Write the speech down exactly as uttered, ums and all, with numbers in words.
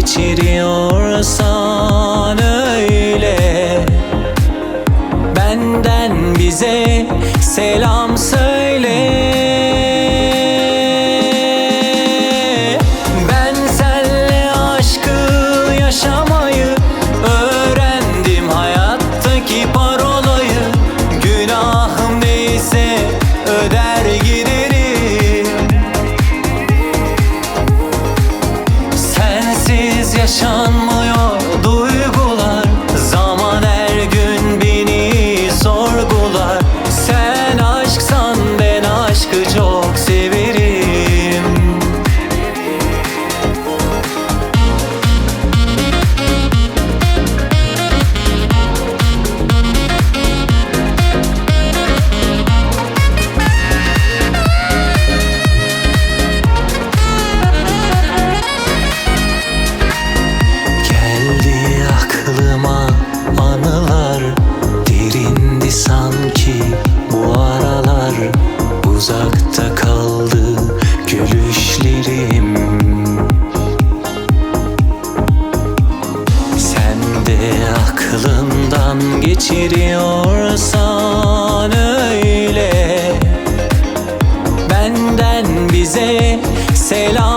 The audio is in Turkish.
geçiriyorsan öyle, benden bize selam söyle. Ben senle aşkı yaşamayı öğrendim, hayattaki parolayı. Günahım neyse öder giderim. Sensiz yaşanmıyor duygular, zaman her gün beni sorgular. Sen aşksan ben aşkı çok severim. Geldi aklıma anılar, derindi sanki bu aralar. Uzakta kaldı gülüşlerim. Sen de aklından geçiriyorsan öyle, benden bize selam